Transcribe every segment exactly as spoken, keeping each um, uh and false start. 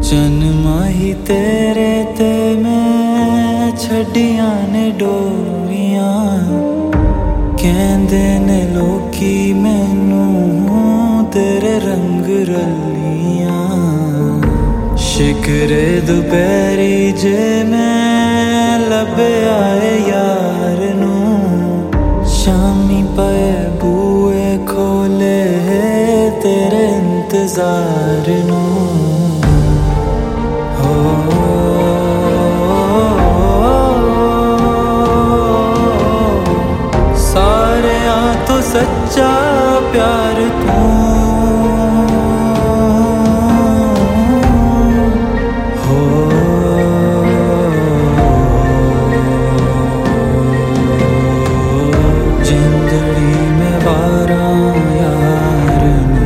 जन्मा ही तेरे ते मैं छड़ियां ने डोरियां कहंदे ने लोकी मैनू तेरे रंग रलियां शिकरे दोपहरी जे मैं लभे आए यार नू शामी पे बूए खोले तेरे इंतजार नू सच्चा प्यार तू हो जिंदड़ी में वारा यार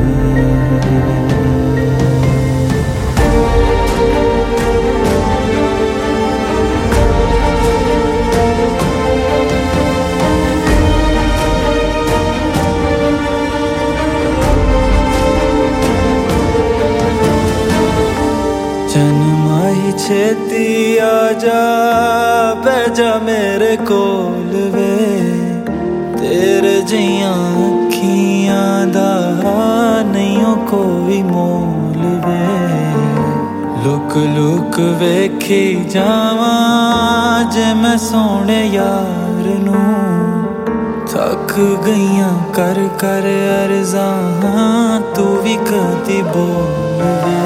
जन्मा ही छेती आजा बैजा मेरे कोल वे तेरे जियां अखियां दा नहीं कोई मोल वे लुक लुक वेखी जावा जे मैं सोने यार नू थक गईयां कर कर अर्ज़ां तू भी कदी बोल वे